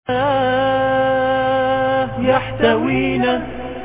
يحتوينا.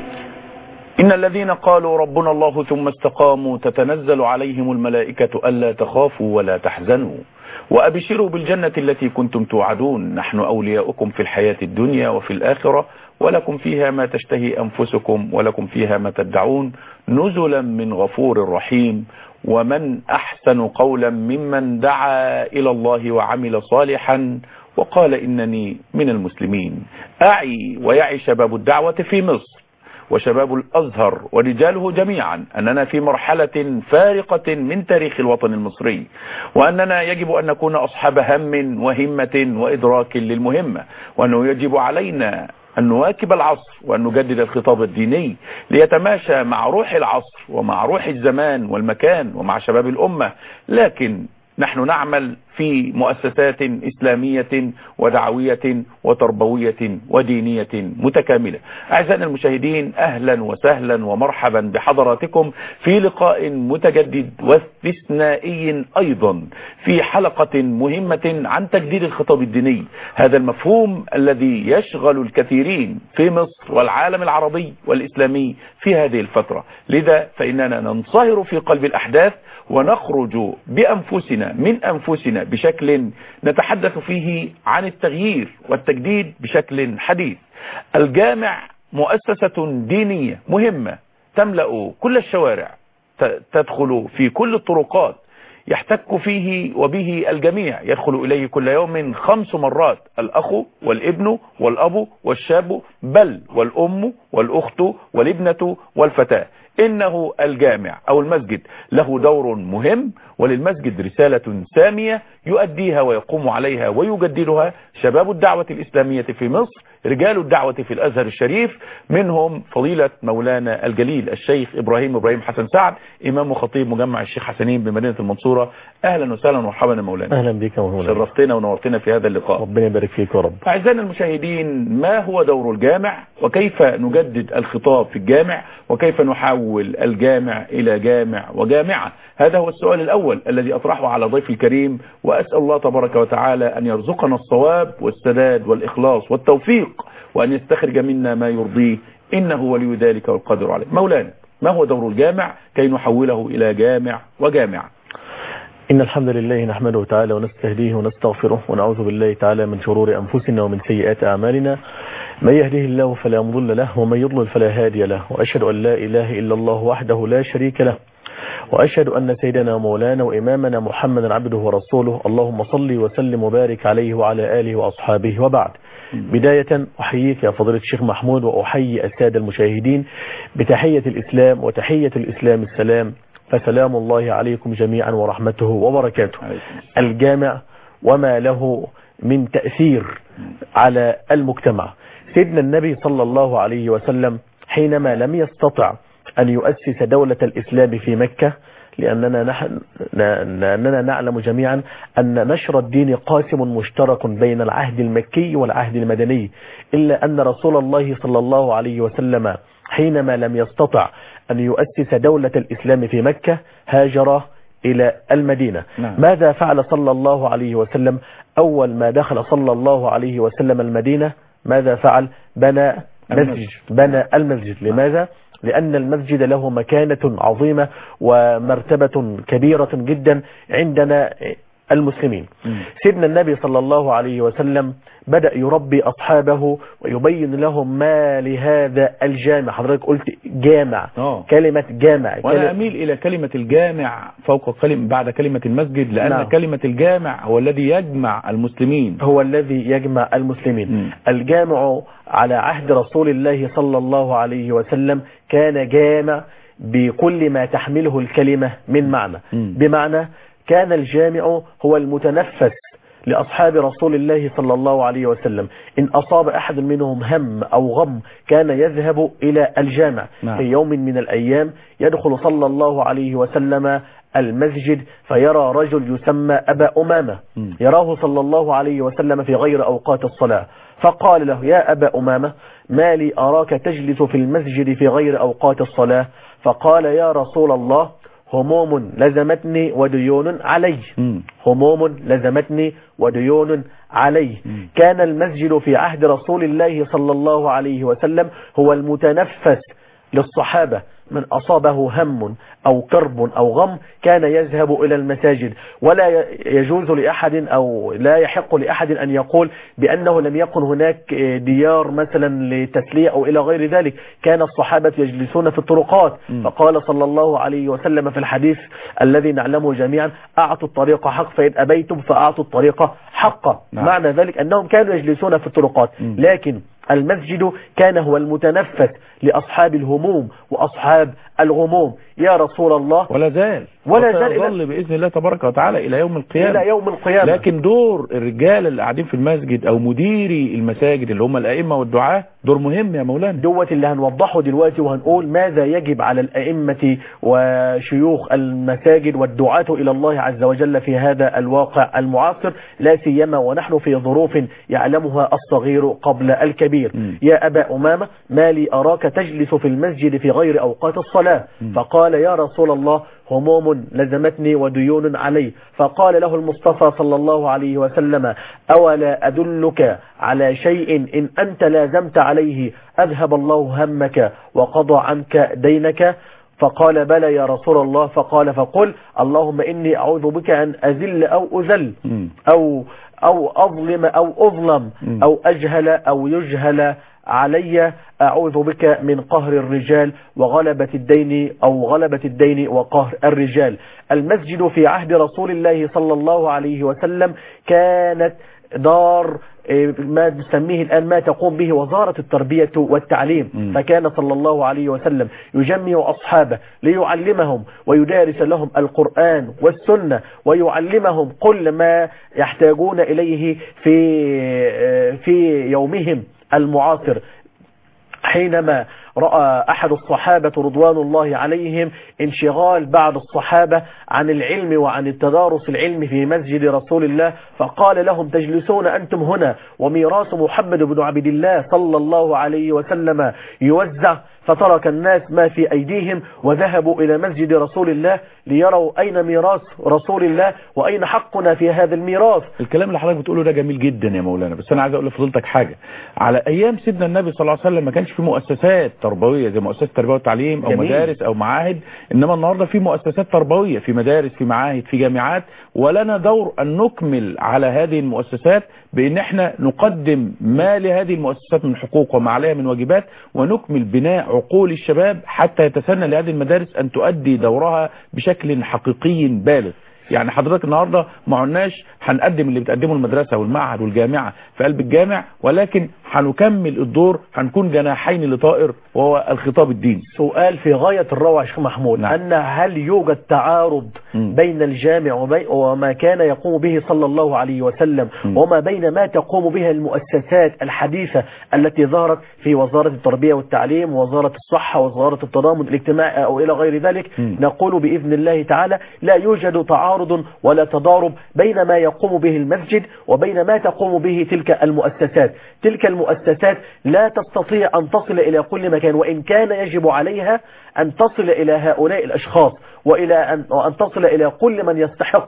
إن الذين قالوا ربنا الله ثم استقاموا تتنزل عليهم الملائكة ألا تخافوا ولا تحزنوا وأبشروا بالجنة التي كنتم توعدون نحن أولياؤكم في الحياة الدنيا وفي الآخرة ولكم فيها ما تشتهي أنفسكم ولكم فيها ما تدعون نزلا من غفور رحيم. ومن أحسن قولا ممن دعا إلى الله وعمل صالحا وقال إنني من المسلمين. أعي ويعي شباب الدعوة في مصر وشباب الأزهر ورجاله جميعا أننا في مرحلة فارقة من تاريخ الوطن المصري، وأننا يجب أن نكون أصحاب هم وهمة وإدراك للمهمة، وأنه يجب علينا أن نواكب العصر وأن نجدد الخطاب الديني ليتماشى مع روح العصر ومع روح الزمان والمكان ومع شباب الأمة. لكن نحن نعمل في مؤسسات إسلامية ودعوية وتربوية ودينية متكاملة. أعزائنا المشاهدين، أهلا وسهلا ومرحبا بحضراتكم في لقاء متجدد واستثنائي أيضا في حلقة مهمة عن تجديد الخطاب الديني، هذا المفهوم الذي يشغل الكثيرين في مصر والعالم العربي والإسلامي في هذه الفترة. لذا فإننا ننصهر في قلب الأحداث ونخرج بأنفسنا من أنفسنا بشكل نتحدث فيه عن التغيير والتجديد بشكل حديث. الجامع مؤسسة دينية مهمة تملأ كل الشوارع، تدخل في كل الطرقات، يحتك فيه وبه الجميع، يدخل إليه كل يوم 5 مرات الأخ والابن والأب والشاب بل والأم والأخت والابنة والفتاة. إنه الجامع أو المسجد له دور مهم، وللمسجد رسالة سامية يؤديها ويقوم عليها ويجددها شباب الدعوة الإسلامية في مصر، رجال الدعوة في الأزهر الشريف، منهم فضيلة مولانا الجليل الشيخ إبراهيم حسن سعد، إمام وخطيب مجمع الشيخ حسنين بمدينة المنصورة. أهلا وسهلا ومرحبا يا مولانا. أهلا بك مولانا، شرفتنا ونورتنا في هذا اللقاء. ربنا يبارك فيك يا رب. أعزائنا المشاهدين، ما هو دور الجامع وكيف نجدد الخطاب في الجامع وكيف نحول الجامع إلى جامع وجامعة؟ هذا هو السؤال الأول الذي أطرحه على ضيفي الكريم، وأسأل الله تبارك وتعالى أن يرزقنا الصواب والسداد والإخلاص والتوفيق، وأن يستخرج منا ما يرضيه، إنه ولي ذلك والقادر عليه. مولانا، ما هو دور الجامع كي نحوله إلى جامع وجامعة؟ إن الحمد لله نحمده تعالى ونستهديه ونستغفره ونعوذ بالله تعالى من شرور أنفسنا ومن سيئات أعمالنا، من يهده الله فلا مضل له ومن يضلل فلا هادي له، وأشهد أن لا إله إلا الله وحده لا شريك له، وأشهد أن سيدنا مولانا وإمامنا محمدا عبده ورسوله، اللهم صل وسلم وبارك عليه وعلى آله وأصحابه، وبعد. بداية أحييك يا فضيلة الشيخ محمود، وأحيي السادة المشاهدين بتحية الإسلام، وتحية الإسلام السلام، فسلام الله عليكم جميعا ورحمته وبركاته. الجامع وما له من تأثير على المجتمع. سيدنا النبي صلى الله عليه وسلم حينما لم يستطع أن يؤسس دولة الإسلام في مكة، لأننا نعلم جميعا أن نشر الدين قاسم مشترك بين العهد المكي والعهد المدني، إلا أن رسول الله صلى الله عليه وسلم حينما لم يستطع أن يؤسس دولة الإسلام في مكة هاجر إلى المدينة. ماذا فعل صلى الله عليه وسلم؟ أول ما دخل صلى الله عليه وسلم المدينة ماذا فعل؟ بنى المسجد. لماذا؟ لأن المسجد له مكانة عظيمة ومرتبة كبيرة جدا عندنا المسلمين. سيدنا النبي صلى الله عليه وسلم بدأ يربي أصحابه ويبين لهم ما لهذا الجامع. حضرتك قلت جامع، كلمة جامع، وأنا أميل إلى كلمة الجامع فوق بعد كلمة المسجد، لأن كلمة الجامع هو الذي يجمع المسلمين، الجامع على عهد رسول الله صلى الله عليه وسلم كان جامع بكل ما تحمله الكلمة من معنى. بمعنى كان الجامع هو المتنفس لأصحاب رسول الله صلى الله عليه وسلم. إن أصاب أحد منهم هم أو غم كان يذهب إلى الجامع. في يوم من الأيام يدخل صلى الله عليه وسلم المسجد فيرى رجل يسمى أبا أمامة، يراه صلى الله عليه وسلم في غير أوقات الصلاة، فقال له: يا أبا أمامة، ما لي أراك تجلس في المسجد في غير أوقات الصلاة؟ فقال: يا رسول الله، هموم لزمتني وديون علي. هموم لزمتني وديون عليه. كان المسجد في عهد رسول الله صلى الله عليه وسلم هو المتنفس للصحابة، من أصابه هم أو كرب أو غم كان يذهب إلى المساجد. ولا يجوز لأحد أو لا يحق لأحد أن يقول بأنه لم يكن هناك ديار مثلا لتسلية أو إلى غير ذلك. كان الصحابة يجلسون في الطرقات، فقال صلى الله عليه وسلم في الحديث الذي نعلمه جميعا: أعطوا الطريق حق فإن أبيتم فأعطوا الطريق حقا. معنى ذلك أنهم كانوا يجلسون في الطرقات، لكن المسجد كان هو المتنفس لأصحاب الهموم وأصحاب الغموم. يا رسول الله، ولا زال يظل بإذن الله تبارك وتعالى إلى يوم القيامة. إلى يوم القيامة. لكن دور الرجال اللي قاعدين في المسجد أو مديري المساجد اللي هم الأئمة والدعاة دور مهم يا مولانا. دوت اللي هنوضحه دلوقتي، وهنقول ماذا يجب على الأئمة وشيوخ المساجد والدعاة إلى الله عز وجل في هذا الواقع المعاصر، لا سيما ونحن في ظروف يعلمها الصغير قبل الكبير. يا أبا أمامة، ما لي أراك تجلس في المسجد في غير أوقات الصلاة؟ فقال: يا رسول الله، هموم لزمتني وديون علي. فقال له المصطفى صلى الله عليه وسلم: أولا أدلك على شيء إن أنت لازمت عليه أذهب الله همك وقضى عنك دينك؟ فقال: بلى يا رسول الله. فقال: فقل اللهم إني أعوذ بك أن أذل أو أذل أو أظلم أو أظلم أو أجهل أو يجهل علي، أعوذ بك من قهر الرجال وغلبة الدين أو غلبة الدين وقهر الرجال. المسجد في عهد رسول الله صلى الله عليه وسلم كانت دار ما نسميه الآن ما تقوم به وزارة التربية والتعليم. فكان صلى الله عليه وسلم يجمع أصحابه ليعلمهم ويدارس لهم القرآن والسنة ويعلمهم كل ما يحتاجون إليه في يومهم المعاصر. حينما رأى أحد الصحابة رضوان الله عليهم انشغال بعض الصحابة عن العلم وعن التدارس العلم في مسجد رسول الله، فقال لهم: تجلسون أنتم هنا وميراث محمد بن عبد الله صلى الله عليه وسلم يوزع. فترك الناس ما في أيديهم وذهبوا إلى مسجد رسول الله ليروا أين ميراث رسول الله وأين حقنا في هذا الميراث. الكلام اللي حضرتك بتقوله ده جميل جدا يا مولانا، بس أنا عايز أقول لفضيلتك حاجة. على أيام سيدنا النبي صلى الله عليه وسلم ما كانش في مؤسسات تربوية زي مؤسسات التربية والتعليم أو جميل. مدارس أو معاهد، إنما النهاردة في مؤسسات تربوية، في مدارس، في معاهد، في جامعات، ولنا دور أن نكمل على هذه المؤسسات بأن احنا نقدم ما لهذه المؤسسات من حقوق وما عليها من واجبات، ونكمل بناء عقول الشباب حتى يتسنى لهذه المدارس أن تؤدي دورها بشكل حقيقي بالغ. يعني حضرتك النهاردة ما قلناش هنقدم اللي بتقدمه المدرسة والمعهد والجامعة في قلب الجامع، ولكن هنكمل الدور، هنكون جناحين لطائر وهو الخطاب الديني. سؤال في غاية الروعة يا شيخ محمود. نعم. أن هل يوجد تعارض بين الجامع وما كان يقوم به صلى الله عليه وسلم وما بين ما تقوم به المؤسسات الحديثة التي ظهرت في وزارة التربية والتعليم ووزارة الصحة ووزارة التضامن الاجتماعي أو إلى غير ذلك؟ نقول بإذن الله تعالى لا يوجد تعارض ولا تضارب بين ما يقوم به المسجد وبين ما تقوم به تلك المؤسسات. تلك المؤسسات لا تستطيع أن تصل إلى كل مكان، وإن كان يجب عليها أن تصل إلى هؤلاء الأشخاص وإلى أن تصل إلى كل من يستحق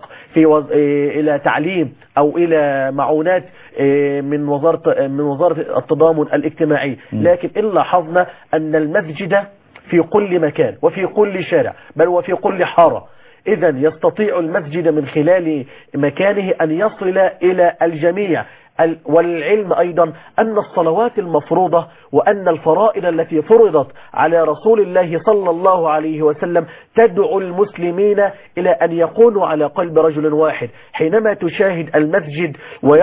إلى تعليم أو إلى معونات من وزارة التضامن الاجتماعي. لكن إن لاحظنا أن المسجد في كل مكان وفي كل شارع بل وفي كل حارة، إذا يستطيع المسجد من خلال مكانه أن يصل إلى الجميع. والعلم أيضا أن الصلوات المفروضة وأن الفرائض التي فرضت على رسول الله صلى الله عليه وسلم تدعو المسلمين إلى أن يكونوا على قلب رجل واحد. حينما تشاهد المسجد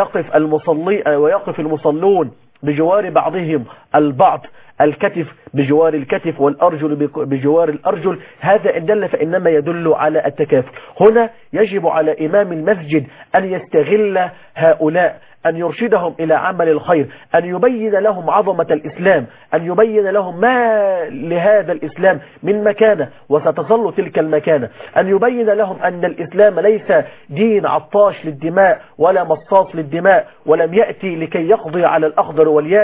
ويقف المصلون بجوار بعضهم البعض، الكتف بجوار الكتف والأرجل بجوار الأرجل، هذا إن دل فإنما يدل على التكافل. هنا يجب على إمام المسجد أن يستغل هؤلاء، أن يرشدهم إلى عمل الخير، أن يبين لهم عظمة الإسلام، أن يبين لهم ما لهذا الإسلام من مكانة وستظل تلك المكانة، أن يبين لهم أن الإسلام ليس دين عطاش للدماء ولا مصاص للدماء، ولم يأتي لكي يقضي على الأخضر واليابس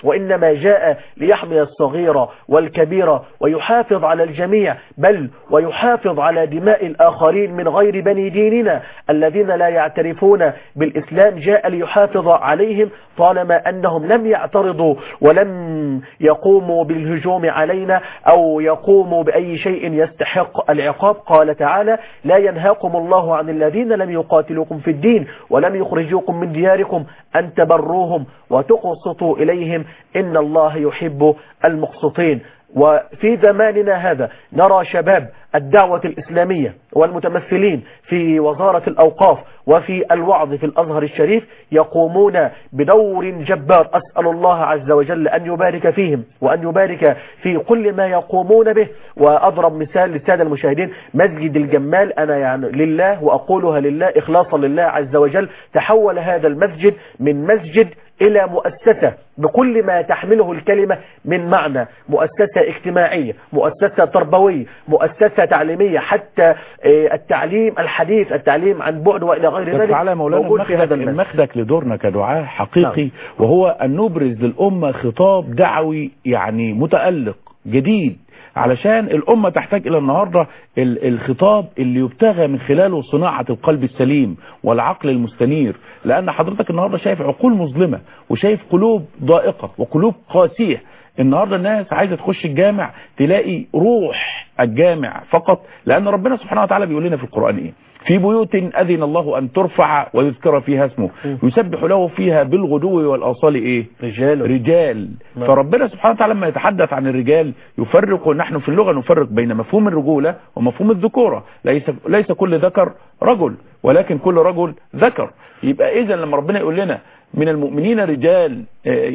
وإنما جاء ليحمي الصغير والكبير ويحافظ على الجميع، بل ويحافظ على دماء الآخرين من غير بني ديننا الذين لا يعترفون بالإسلام. جاء ليحافظ عليهم طالما أنهم لم يعترضوا ولم يقوموا بالهجوم علينا أو يقوموا بأي شيء يستحق العقاب. قال تعالى: لا ينهاكم الله عن الذين لم يقاتلوكم في الدين ولم يخرجوكم من دياركم أن تبروهم وتقسطوا إليهم إن الله يحب المقسطين. وفي زماننا هذا نرى شباب الدعوة الإسلامية والمتمثلين في وزارة الأوقاف وفي الوعظ في الأزهر الشريف يقومون بدور جبار. أسأل الله عز وجل أن يبارك فيهم وأن يبارك في كل ما يقومون به. وأضرب مثال للسادة المشاهدين: مسجد الجمال، أنا يعني لله وأقولها لله إخلاصا لله عز وجل، تحول هذا المسجد من مسجد إلى مؤسسة بكل ما تحمله الكلمة من معنى، مؤسسة اجتماعية، مؤسسة تربوية، مؤسسة تعليمية، حتى التعليم الحديث، التعليم عن بعد وإلى غير ذلك. تعالى مولانا المخدك لدورنا كدعاء حقيقي، وهو أن نبرز للأمة خطاب دعوي يعني متألق جديد، علشان الأمة تحتاج إلى النهاردة الخطاب اللي يبتغى من خلاله صناعة القلب السليم والعقل المستنير. لأن حضرتك النهاردة شايف عقول مظلمة وشايف قلوب ضائقة وقلوب قاسية. النهاردة الناس عايزة تخش الجامع تلاقي روح الجامع فقط، لأن ربنا سبحانه وتعالى بيقول لنا في القرآن إيه: في بيوت أذن الله أن ترفع ويذكر فيها اسمه يسبح له فيها بالغدو والآصال إيه؟ رجال. فربنا سبحانه وتعالى لما يتحدث عن الرجال يفرق، ونحن في اللغة نفرق بين مفهوم الرجولة ومفهوم الذكورة. ليس كل ذكر رجل، ولكن كل رجل ذكر. يبقى إذن لما ربنا يقول لنا من المؤمنين رجال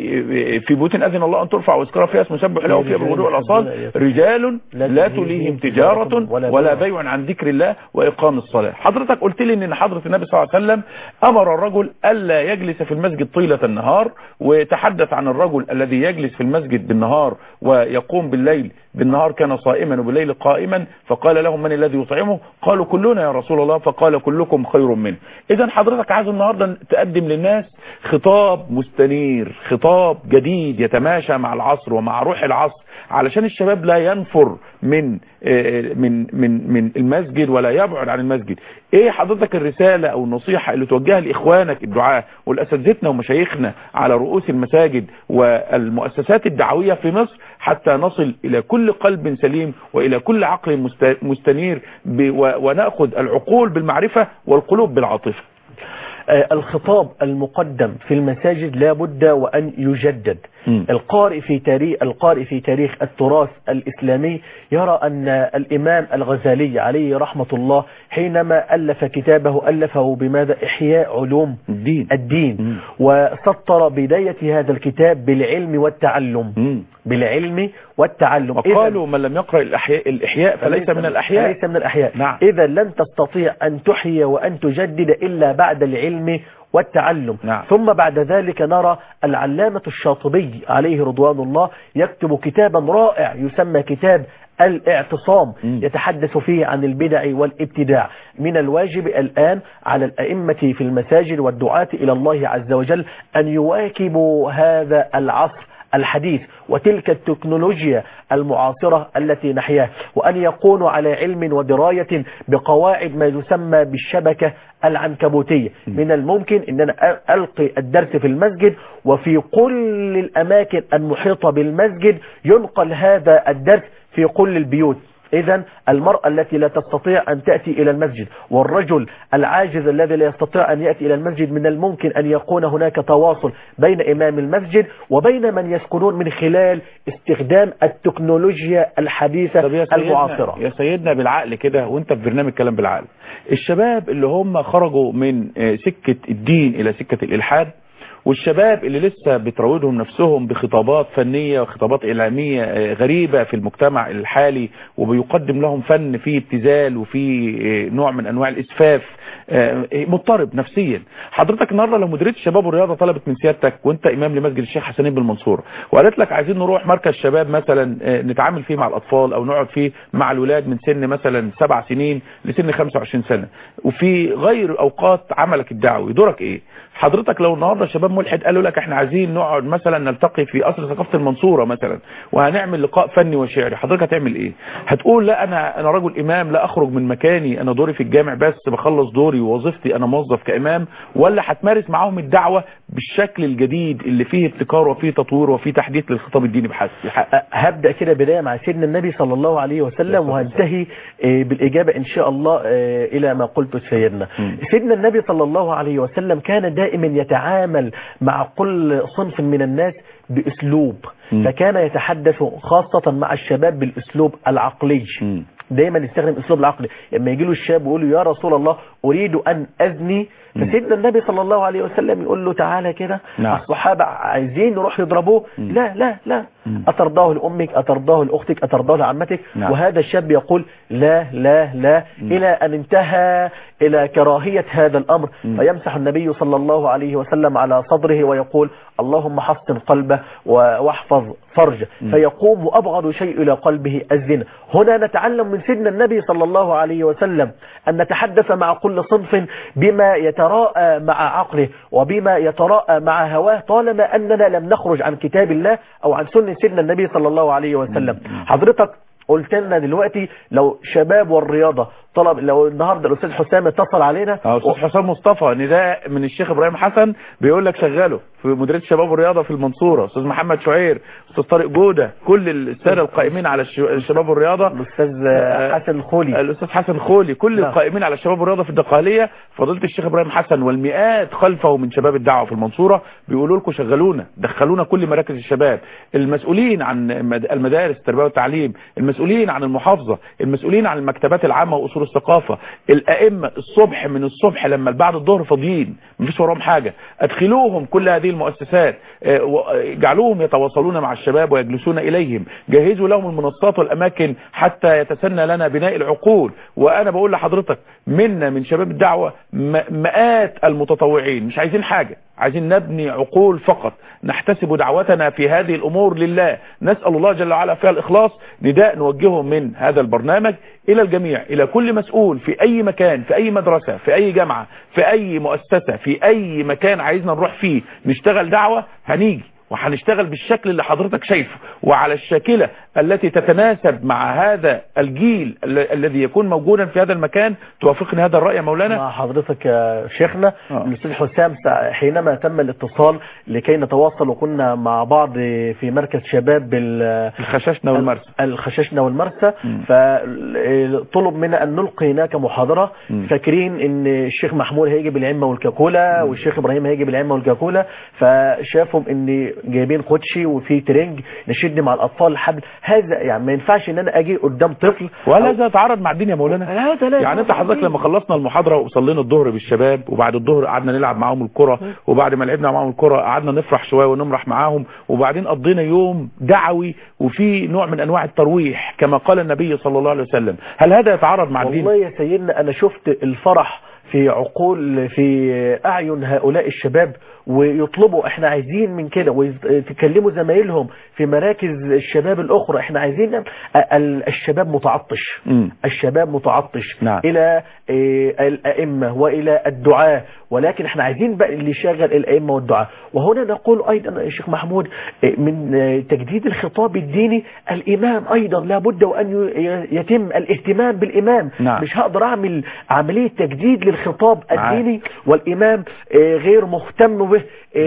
في بيوت أذن الله أن ترفع ويذكر فيها اسمه يسبح له فيها بالغدو والآصال رجال لا تليهم تجارة ولا بيع عن ذكر الله وإقام الصلاة. حضرتك قلت لي ان حضرة النبي صلى الله عليه وسلم أمر الرجل ألا يجلس في المسجد طيلة النهار، وتحدث عن الرجل الذي يجلس في المسجد بالنهار ويقوم بالليل، بالنهار كان صائما وبالليل قائما، فقال لهم: من الذي يطعمه؟ قالوا: كلنا يا رسول الله. فقال: كلكم خير منه. إذا حضرتك عايز النهاردة تقدم للناس خطاب مستنير، خطاب جديد يتماشى مع العصر ومع روح العصر، علشان الشباب لا ينفر من المسجد ولا يبعد عن المسجد. ايه حضرتك الرسالة او النصيحة اللي توجهها لاخوانك الدعاة والاساتذتنا ومشايخنا على رؤوس المساجد والمؤسسات الدعوية في مصر، حتى نصل الى كل قلب سليم والى كل عقل مستنير ونأخذ العقول بالمعرفة والقلوب بالعاطفة؟ الخطاب المقدم في المساجد لا بد وأن يجدد. القارئ في تاريخ التراث الإسلامي يرى أن الإمام الغزالي عليه رحمة الله حينما ألف كتابه ألفه بماذا؟ إحياء علوم الدين. وسطر بداية هذا الكتاب بالعلم والتعلم. بالعلم والتعلم. وقالوا: من لم يقرأ الإحياء فليس من الأحياء. نعم. إذا لن تستطيع أن تحيي وأن تجدد إلا بعد العلم والتعلم. نعم. ثم بعد ذلك نرى العلامة الشاطبي عليه رضوان الله يكتب كتابا رائع يسمى كتاب الاعتصام، يتحدث فيه عن البدع والابتداع. من الواجب الآن على الأئمة في المساجد والدعاة إلى الله عز وجل أن يواكبوا هذا العصر الحديث وتلك التكنولوجيا المعاصرة التي نحياها، وأن يكونوا على علم ودراية بقواعد ما يسمى بالشبكة العنكبوتية. من الممكن أن أنا ألقي الدرس في المسجد، وفي كل الأماكن المحيطة بالمسجد ينقل هذا الدرس في كل البيوت. إذن المرأة التي لا تستطيع أن تأتي إلى المسجد والرجل العاجز الذي لا يستطيع أن يأتي إلى المسجد، من الممكن أن يكون هناك تواصل بين إمام المسجد وبين من يسكنون من خلال استخدام التكنولوجيا الحديثة المعاصرة. يا سيدنا بالعقل كده، وانت في برنامج كلام بالعقل، الشباب اللي هم خرجوا من سكة الدين إلى سكة الإلحاد، والشباب اللي لسه بتروضهم نفسهم بخطابات فنية وخطابات إعلامية غريبة في المجتمع الحالي، وبيقدم لهم فن فيه ابتذال وفيه نوع من أنواع الإسفاف، مضطرب نفسيا. حضرتك النهارده لو مديرية الشباب والرياضة طلبت من سيادتك وانت إمام لمسجد الشيخ حسنين بالمنصورة وقالت لك عايزين نروح مركز شباب مثلا نتعامل فيه مع الأطفال أو نقعد فيه مع الولاد من سن مثلا 7 سنين لسن 25 سنة، وفي غير أوقات عملك الدعوي، دورك إيه؟ حضرتك لو النهارده شباب ملحد قالوا لك احنا عايزين نقعد مثلا نلتقي في قصر ثقافه المنصوره مثلا وهنعمل لقاء فني وشعري، حضرتك هتعمل ايه؟ هتقول لا انا رجل امام لا اخرج من مكاني، انا دوري في الجامع بس بخلص دوري ووظيفتي انا موظف كامام، ولا هتمارس معاهم الدعوه بالشكل الجديد اللي فيه ابتكار وفيه تطوير وفيه تحديث للخطاب الديني بحث؟ هبدا كده بدايه مع سيدنا النبي صلى الله عليه وسلم وهنتهي بالاجابه ان شاء الله الى ما قلت سيدنا. سيدنا النبي صلى الله عليه وسلم كان دائما يتعامل مع كل صنف من الناس باسلوب، فكان يتحدث خاصه مع الشباب بالاسلوب العقلي. دايما يستخدم اسلوب العقل. لما يجي له الشاب ويقول له يا رسول الله اريد ان ازني، فسيدنا النبي صلى الله عليه وسلم يقول له تعالى كده. الصحابه عايزين يروح يضربوه، لا لا لا، اترضاه لامك، اترضاه لاختك، اترضاه لعمتك. وهذا الشاب يقول لا لا لا، الى ان انتهى الى كراهيه هذا الامر، فيمسح النبي صلى الله عليه وسلم على صدره ويقول اللهم حصن قلبه واحفظ فرجه، فيقوم وابغض شيء الى قلبه الزنا. هنا نتعلم من سيدنا النبي صلى الله عليه وسلم ان نتحدث مع كل صنف بما يتراءى مع عقله وبما يتراءى مع هواه، طالما اننا لم نخرج عن كتاب الله او عن سنه سيدنا النبي صلى الله عليه وسلم. حضرتك قلت لنا دلوقتي لو شباب والرياضه طلب، لو النهارده الاستاذ حسام اتصل علينا، استاذ حسام مصطفى نداء من الشيخ ابراهيم حسن بيقول لك شغله في مديريه الشباب والرياضه في المنصوره، استاذ محمد شعير، استاذ طارق جوده، كل الساده القائمين على الشباب والرياضه، الاستاذ حسن الخولي، الاستاذ حسن الخولي، كل القائمين على الشباب والرياضه في الدقهليه، فضيله الشيخ ابراهيم حسن والمئات خلفه من شباب الدعوه في المنصوره بيقولوا لكم شغلونا، دخلونا كل مراكز الشباب، المسؤولين عن المدارس التربيه والتعليم، المسؤولين عن المحافظه، المسؤولين عن المكتبات العامه واصول الثقافه، الائمه الصبح من الصبح لما بعد الظهر فاضيين مفيش وراهم حاجه، ادخلوهم كل هذه المؤسسات، اجعلوهم يتواصلون مع الشباب ويجلسون اليهم، جهزوا لهم المنصات والاماكن حتى يتسنى لنا بناء العقول. وانا بقول لحضرتك منا من شباب الدعوه مئات المتطوعين، مش عايزين حاجه، عايزين نبني عقول فقط، نحتسب دعوتنا في هذه الامور لله، نسال الله جل وعلا فيها الاخلاص. نداء نوجهه من هذا البرنامج الى الجميع، الى كل مسؤول في اي مكان، في اي مدرسه، في اي جامعه، في اي مؤسسه، في اي مكان عايزنا نروح فيه نشتغل دعوه، هنيجي وهنشتغل بالشكل اللي حضرتك شايفه وعلى الشاكلة التي تتناسب مع هذا الجيل الذي يكون موجودا في هذا المكان. توافقني هذا الرأي يا مولانا؟ مع حضرتك يا شيخنا. الأستاذ حسام حينما تم الاتصال لكي نتواصل وكنا مع بعض في مركز شباب الخشاشنة والمرسى، الخشاشنة والمرسى، فطلب منا أن نلقي هناك محاضرة. فاكرين ان الشيخ محمود هيجي بالعمة والكاكولا والشيخ إبراهيم هيجي بالعمة والكاكولا، فشافهم ان جايبين كوتشي وفي ترنج نشد مع الاطفال الحبل. هذا يعني ما ينفعش ان انا اجي قدام طفل ولا يتعارض مع الدين يا مولانا. يعني انت حضرتك لما خلصنا المحاضره وصلينا الظهر بالشباب، وبعد الظهر قعدنا نلعب معاهم الكره، وبعد ما لعبنا معاهم الكره قعدنا نفرح شويه ونمرح معاهم، وبعدين قضينا يوم دعوي وفي نوع من انواع الترويح كما قال النبي صلى الله عليه وسلم. هل هذا يتعارض مع الدين؟ والله يا سيدنا انا شفت الفرح في عقول في اعين هؤلاء الشباب، ويطلبوا احنا عايزين من كده، ويتكلموا زمايلهم في مراكز الشباب الاخرى احنا عايزين. الشباب متعطش، الشباب متعطش الى الائمه والى الدعاة، ولكن احنا عايزين بقى اللي يشغل الائمه والدعاة. وهنا نقول ايضا يا شيخ محمود من تجديد الخطاب الديني، الامام ايضا لابد وان يتم الاهتمام بالامام. مش هقدر اعمل عمليه تجديد للخطاب الديني والامام غير مهتم به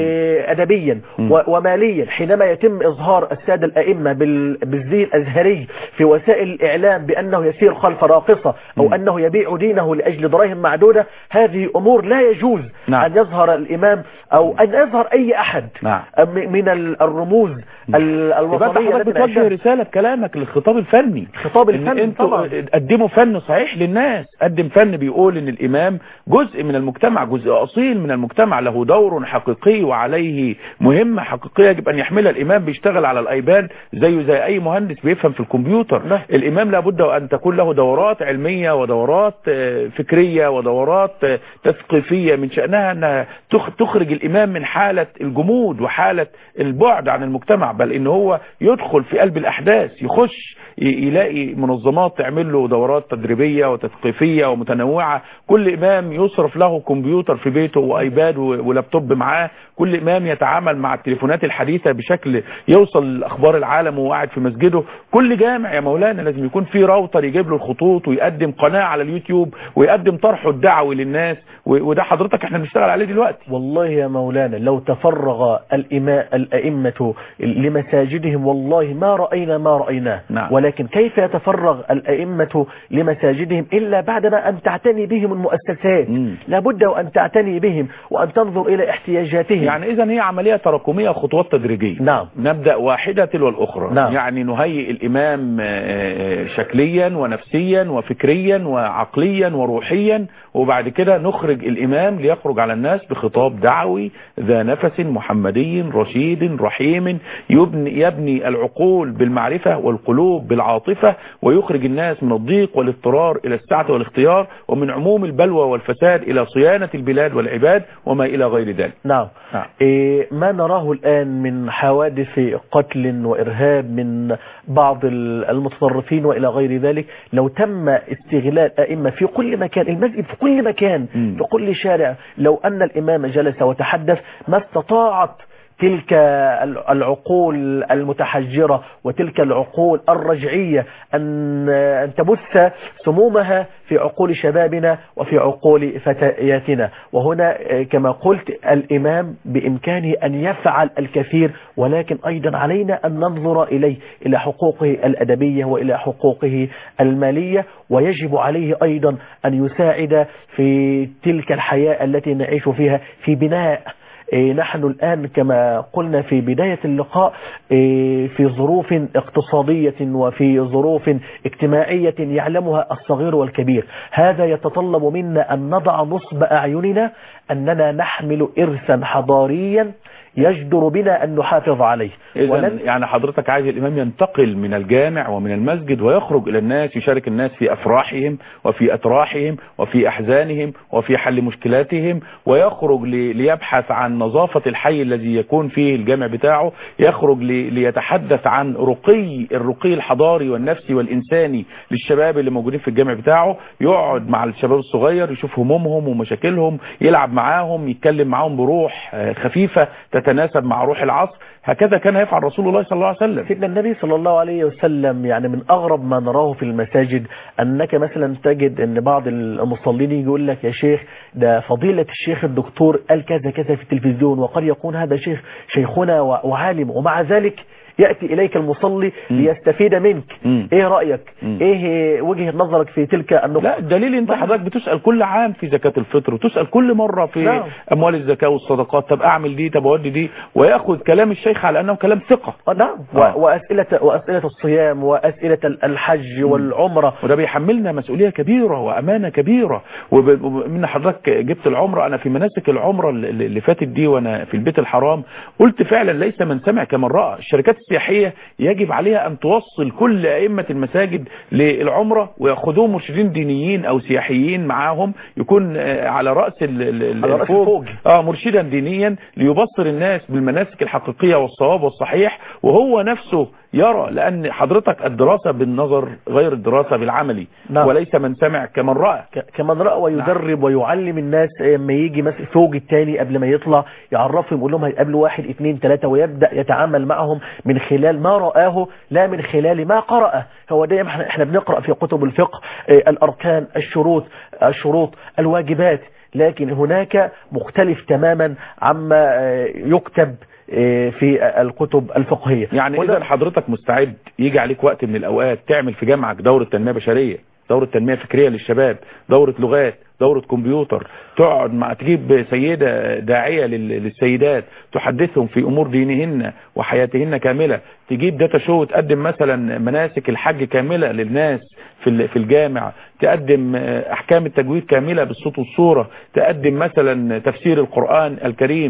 أدبيا وماليا، حينما يتم إظهار السادة الأئمة بالزي الأزهري في وسائل الإعلام بأنه يسير خلف راقصة أو أنه يبيع دينه لأجل دراهم معدودة. هذه أمور لا يجوز أن يظهر الإمام أو أن يظهر أي أحد من الرموز الوطنية. انت بتوجه رسالة بكلامك للخطاب الفني، الخطاب الفني انتوا قدموا فن صحيح للناس، قدم فن بيقول ان الإمام جزء من المجتمع، جزء أصيل من المجتمع، له دور حقيقي وعليه مهمة حقيقية يجب أن يحملها. الإمام بيشتغل على الأيباد زيه زي أي مهندس بيفهم في الكمبيوتر. الإمام لابد أن تكون له دورات علمية ودورات فكرية ودورات تثقيفية من شأنها أنها تخرج الإمام من حالة الجمود وحالة البعد عن المجتمع، بل إن هو يدخل في قلب الأحداث، يلاقي منظمات تعمل له دورات تدريبية وتثقيفية ومتنوعة. كل إمام يصرف له كمبيوتر في بيته وأيباد ولابتوب معاه، كل إمام يتعامل مع التليفونات الحديثة بشكل يوصل لأخبار العالم وهو قاعد في مسجده. كل جامع يا مولانا لازم يكون فيه راوتر يجيب له الخطوط ويقدم قناة على اليوتيوب ويقدم طرحه الدعوي للناس، وده حضرتك احنا بنشتغل عليه دلوقتي. والله يا مولانا لو تفرغ الأئمة لمساجدهم والله ما رأيناه. نعم. ولكن كيف يتفرغ الأئمة لمساجدهم إلا بعدما أن تعتني بهم المؤسسات؟ لابد أن تعتني بهم وأن تنظر إلى احتياجاتهم. يعني إذن هي عملية تراكمية وخطوات تدريجية. نعم. نبدأ واحدة تلو الأخرى. نعم. يعني نهيئ الإمام شكليا ونفسيا وفكريا وعقليا وروحيا، وبعد كده نخرج الإمام ليخرج على الناس بخطاب دعوي ذا نفس محمدي رشيد رحيم يبني العقول بالمعرفة والقلوب بالعاطفة، ويخرج الناس من الضيق والاضطرار إلى السعة والاختيار، ومن عموم البلوى والفساد إلى صيانة البلاد والعباد وما إلى غير ذلك. نعم. ما نراه الآن من حوادث قتل وإرهاب من بعض المتطرفين وإلى غير ذلك، لو تم استغلال أئمة في كل مكان، المسجد في كل مكان في كل شارع، لو أن الإمام جلس وتحدث ما استطاعت تلك العقول المتحجرة وتلك العقول الرجعية أن تبث سمومها في عقول شبابنا وفي عقول فتياتنا. وهنا كما قلت الإمام بإمكانه أن يفعل الكثير، ولكن أيضا علينا أن ننظر إليه، إلى حقوقه الأدبية وإلى حقوقه المالية، ويجب عليه أيضا أن يساعد في تلك الحياة التي نعيش فيها في بناء. نحن الآن كما قلنا في بداية اللقاء في ظروف اقتصادية وفي ظروف اجتماعية يعلمها الصغير والكبير. هذا يتطلب منا أن نضع نصب أعيننا أننا نحمل إرثا حضاريا يجدر بنا أن نحافظ عليه. يعني حضرتك عايز الإمام ينتقل من الجامع ومن المسجد ويخرج إلى الناس، يشارك الناس في أفراحهم وفي أتراحهم وفي أحزانهم وفي حل مشكلاتهم، ويخرج ليبحث عن نظافة الحي الذي يكون فيه الجامع بتاعه، يخرج ليتحدث عن الرقي الحضاري والنفسي والإنساني للشباب اللي موجودين في الجامع بتاعه، يقعد مع الشباب الصغير يشوف همومهم ومشاكلهم، يلعب معاهم، يتكلم معاهم بروح خفيفة تتناسب مع روح العصر. هكذا كان يفعل رسول الله صلى الله عليه وسلم. سيدنا النبي صلى الله عليه وسلم يعني من أغرب ما نراه في المساجد أنك مثلا تجد أن بعض المصلين يقول لك يا شيخ ده فضيلة الشيخ الدكتور قال كذا كذا في التلفزيون، وقد يكون هذا شيخنا وعالم، ومع ذلك يأتي إليك المصلي ليستفيد منك. ايه رأيك؟ ايه وجهة نظرك في تلك النقطة؟ لا الدليل انت حضرتك بتسأل كل عام في زكاة الفطر، وتسأل كل مرة في اموال الزكاة والصدقات، طب اعمل دي، طب اودي دي، وياخذ كلام الشيخ على انه كلام ثقة. نعم. وأسئلة الصيام وأسئلة الحج والعمرة، وده بيحملنا مسؤولية كبيرة وأمانة كبيرة. ومن حضرتك جبت العمرة، انا في مناسك العمرة اللي فاتت دي وانا في البيت الحرام قلت فعلا ليس من سمع كمن رأى. الشركات السياحية يجب عليها أن توصل كل أئمة المساجد للعمرة ويأخذوا مرشدين دينيين أو سياحيين معاهم، يكون على رأس الفوج مرشدا دينيا ليبصر الناس بالمناسك الحقيقية والصواب والصحيح، وهو نفسه يرى. لأن حضرتك الدراسة بالنظر غير الدراسة بالعملي. نعم. وليس من سمع كمن رأى. كمن رأى ويدرب. نعم. ويعلم الناس لما يجي مثلا فوق التاني قبل ما يطلع يعرفهم، يقول لهم هيقابلوا 1 2 3، ويبدأ يتعامل معهم من خلال ما رآه لا من خلال ما قرأه. هو دايما احنا بنقرأ في كتب الفقه الأركان، الشروط، الواجبات، لكن هناك مختلف تماما عما يكتب في الكتب الفقهية. يعني إذا حضرتك مستعد يجي عليك وقت من الأوقات تعمل في جامعك دورة تنمية بشرية، دورة تنمية فكرية للشباب، دورة لغات، دورة كمبيوتر، تقعد مع تجيب سيدة داعية للسيدات تحدثهم في أمور دينهن وحياتهن كاملة، تجيب داتا شو تقدم مثلا مناسك الحج كاملة للناس في الجامع، تقدم أحكام التجويد كاملة بالصوت والصورة، تقدم مثلا تفسير القرآن الكريم،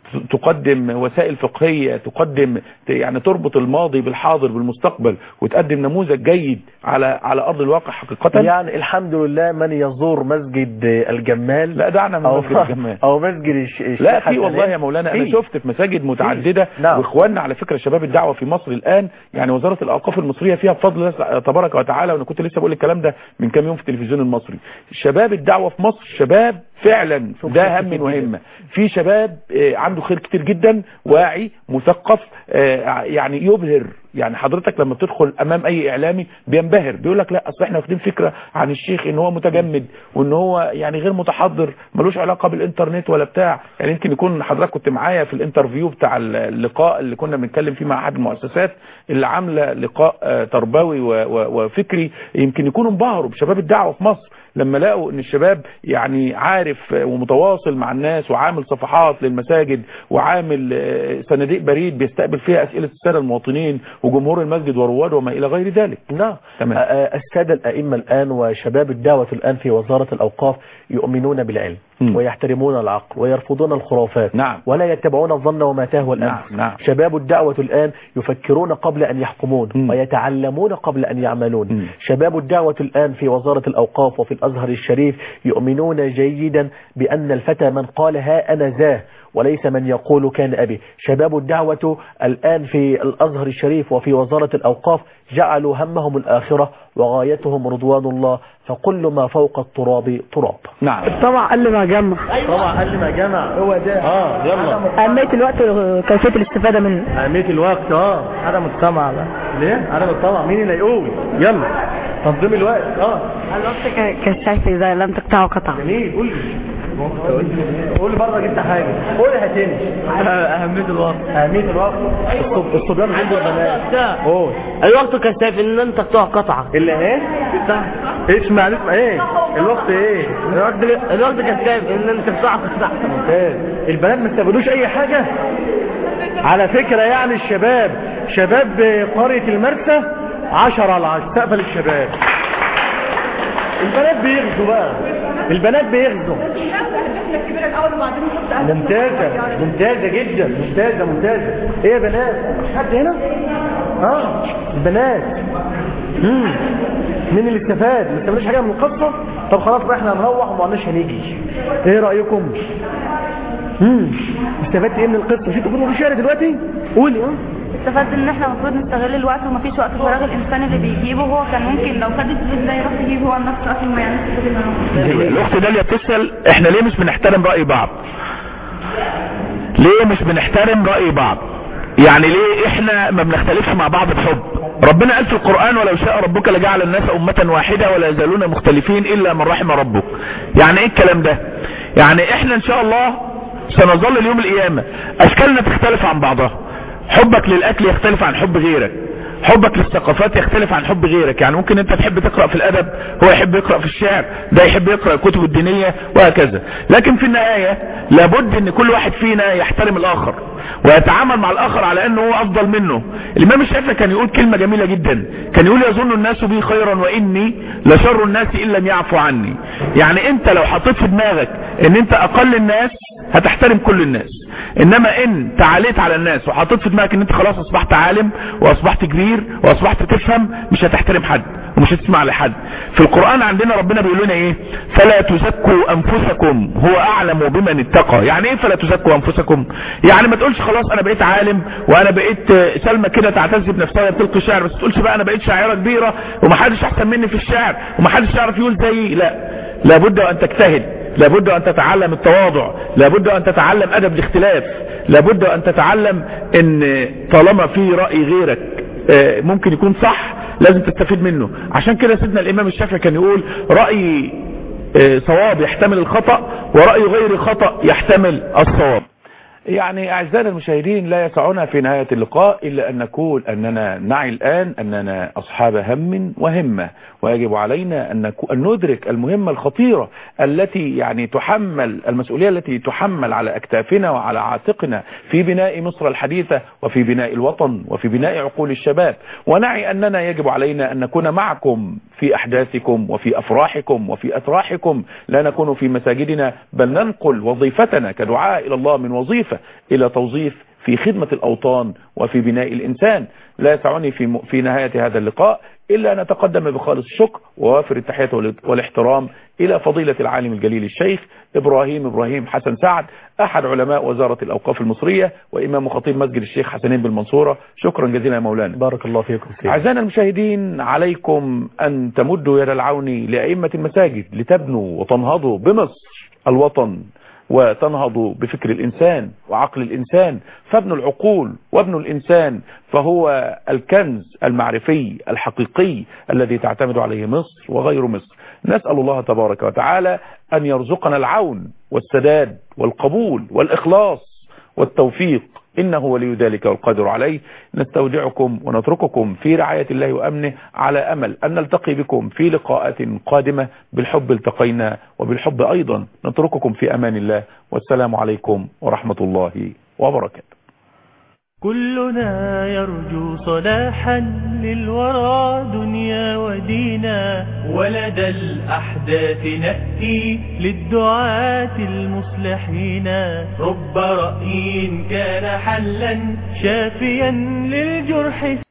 تقدم وسائل فقهية، تقدم يعني تربط الماضي بالحاضر بالمستقبل، وتقدم نموذج جيد على أرض الواقع حقيقة. يعني الحمد لله من يزور مسجد الجمال، لا دعنا من مسجد الجمال أو مسجد لا في والله يا مولانا أنا شفت في مساجد متعددة. نعم. وإخواننا على فكرة شباب الدعوة في مصر الآن، يعني وزارة الأوقاف المصرية فيها بفضل الله تبارك وتعالى، وأنا كنت لسه بقول الكلام ده من كام يوم في التلفزيون المصري. شباب الدعوة في مصر شباب فعلا ده هم وهمة. في شباب عنده خير كتير جدا، واعي مثقف، يعني يبهر. يعني حضرتك لما بتدخل امام اي اعلامي بينبهر، بيقول لك لا اصل احنا واخدين فكره عن الشيخ ان هو متجمد، وان هو يعني غير متحضر، ملوش علاقه بالانترنت ولا بتاع. يعني يمكن يكون حضرتك كنت معايا في الانترفيو بتاع اللقاء اللي كنا بنتكلم فيه مع احد المؤسسات اللي عامله لقاء تربوي وفكري، يمكن يكونوا انبهروا بشباب الدعوه في مصر لما لقوا ان الشباب يعني عارف ومتواصل مع الناس، وعامل صفحات للمساجد، وعامل صناديق بريد بيستقبل فيها اسئله الساده المواطنين وجمهور المسجد ورواد وما الى غير ذلك. نعم. الساده الائمه الان وشباب الدعوه الان في وزاره الاوقاف يؤمنون بالعلم ويحترمون العقل ويرفضون الخرافات. نعم. ولا يتبعون الظن وما تهوى الانفس. نعم. شباب الدعوه الان يفكرون قبل ان يحكمون ويتعلمون قبل ان يعملون. شباب الدعوه الان في وزاره الاوقاف وفي الازهر الشريف يؤمنون جيدا بان الفتى من قال ها انا ذا وليس من يقول كان أبي. شباب الدعوة الآن في الأزهر الشريف وفي وزارة الأوقاف جعلوا همهم الآخرة وغايتهم رضوان الله، فكل ما فوق التراب تراب. نعم. طبعا قل ما جمع. طبعا قل ما جمع هو ده. يلا. أهمية الوقت وكيفية الاستفادة منه. أهمية الوقت عدم الطمع بقى. ليه؟ عدم الطمع. مين اللي يقول؟ يلا. تنظيم الوقت. الوقت كالسيف إذا لم تقطعه قطع. جميل. قول بره جبت حاجة. قول هتنش. أهمية الوقت. أهمية الوقت. الصبيان عند البنات. قول. الوقت كالسيف إن لم تقطعه قطعة. إلا إيه؟ اسمع إيه؟ الوقت إيه؟ الوقت كالسيف إن لم تقطعه قطعة. ممتاز. البنات ما استقبلوش أي حاجة. على فكرة يعني شباب قرية المرسى 10/10 استقبل الشباب. البنات بيغزوا بقى. البنات بيغزوا. ممتازة جدا. ممتازة. ايه يا بنات؟ حد هنا؟ البنات. مين اللي استفاد؟ ما استفادش حاجة من القصة؟ طب خلاص بقى احنا هنروح وما قلناش هنيجي. ايه رأيكم؟ استفدت ايه من القصة؟ شو تقولوا في شعر دلوقتي؟ قولي. استفدت ان احنا المفروض نستغل الوقت، ومفيش وقت فراغ الانسان اللي بيجيبه هو كان ممكن لو خد الفلوس ده يروح يجيبه هو نفسه اصلا ما يعملش كده. الاخت داليا بتسال احنا ليه مش بنحترم راي بعض؟ ليه مش بنحترم راي بعض؟ يعني ليه احنا ما بنختلفش مع بعض بحب؟ ربنا قال في القرآن ولو شاء ربك لجعل الناس أمة واحدة ولا يزالون مختلفين إلا من رحم ربك. يعني ايه الكلام ده؟ يعني احنا ان شاء الله سنظل اليوم القيامة اشكالنا تختلف عن بعضها. حبك للأكل يختلف عن حب غيرك، حبك للثقافات يختلف عن حب غيرك. يعني ممكن انت تحب تقرأ في الأدب، هو يحب يقرأ في الشعر، ده يحب يقرأ الكتب الدينية وهكذا. لكن في النهاية لابد ان كل واحد فينا يحترم الآخر ويتعامل مع الآخر على انه هو أفضل منه. الإمام الشافعي كان يقول كلمة جميلة جدا، كان يقول يظن الناس بي خيرا وإني لشر الناس إن لم يعفو عني. يعني انت لو حطيت في دماغك ان انت أقل الناس هتحترم كل الناس، انما ان تعاليت على الناس وحطيت في دماغك ان انت خلاص اصبحت عالم واصبحت كبير واصبحت تفهم، مش هتحترم حد ومش هتسمع لحد. في القرآن عندنا ربنا بيقول لنا ايه؟ فلا تزكوا انفسكم هو اعلم بمن اتقى. يعني ايه فلا تزكوا انفسكم؟ يعني ما تقولش خلاص انا بقيت عالم وانا بقيت سلمى كده تعتز بنفسها بتلقي شعر، بس تقولش بقى انا بقيت شاعرة كبيرة ومحدش احسن مني في الشعر ومحدش يعرف يقول زيي. لا، لابد ان تجتهد، لابد ان تتعلم التواضع، لابد ان تتعلم ادب الاختلاف، لابد ان تتعلم ان طالما في رأي غيرك ممكن يكون صح لازم تستفيد منه. عشان كده سيدنا الامام الشافعي كان يقول رأي صواب يحتمل الخطأ ورأي غير خطأ يحتمل الصواب. يعني أعزائنا المشاهدين لا يسعنا في نهاية اللقاء إلا أن نقول أننا نعي الآن أننا أصحاب هم وهمة، ويجب علينا أن ندرك المهمة الخطيرة التي يعني تحمل المسؤولية التي تحمل على أكتافنا وعلى عاتقنا في بناء مصر الحديثة وفي بناء الوطن وفي بناء عقول الشباب. ونعي أننا يجب علينا أن نكون معكم في أحداثكم وفي أفراحكم وفي أتراحكم، لا نكون في مساجدنا بل ننقل وظيفتنا كدعاء إلى الله من وظيفة إلى توظيف في خدمة الأوطان وفي بناء الإنسان. لا يسعني في نهاية هذا اللقاء إلا أن نتقدم بخالص الشكر ووافر التحيات والاحترام إلى فضيلة العالم الجليل الشيخ إبراهيم حسن سعد، أحد علماء وزارة الأوقاف المصرية وإمام خطيب مسجد الشيخ حسنين بالمنصورة. شكرا جزيلا يا مولانا. بارك الله فيكم. أعزائنا المشاهدين، عليكم أن تمدوا يد العون لأئمة المساجد لتبنوا وتنهضوا بمصر الوطن، وتنهضوا بفكر الإنسان وعقل الإنسان، فابنوا العقول وابنوا الإنسان، فهو الكنز المعرفي الحقيقي الذي تعتمد عليه مصر وغير مصر. نسأل الله تبارك وتعالى أن يرزقنا العون والسداد والقبول والإخلاص والتوفيق، إنه ولي ذلك والقادر عليه. نستودعكم ونترككم في رعاية الله وأمنه، على أمل أن نلتقي بكم في لقاءات قادمة. بالحب التقينا وبالحب أيضا نترككم في أمان الله، والسلام عليكم ورحمة الله وبركاته. كلنا يرجو صلاحا للورى دنيا ودينا، ولدى الأحداث نأتي للدعاة المصلحين. رب رأي كان حلا شافيا للجرح